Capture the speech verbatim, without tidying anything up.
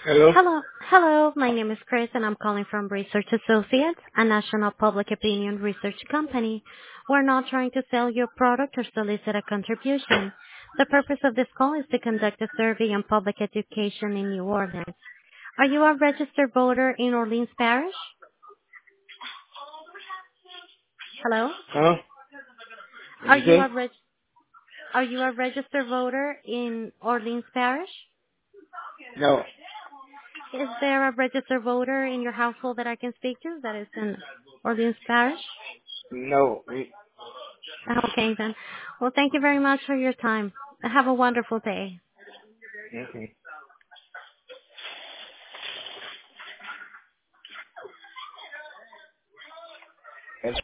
Hello? Hello. Hello, my name is Chris, and I'm calling from Research Associates, a national public opinion research company. We're not trying to sell your product or solicit a contribution. The purpose of this call is to conduct a survey on public education in New Orleans. Are you a registered voter in Orleans Parish? Hello? Huh? What'd Are you you a say? reg- are you a registered voter in Orleans Parish? No. Is there a registered voter in your household that I can speak to that is in Orleans Parish? No. We, Okay then. Well, thank you very much for your time. Have a wonderful day. okay.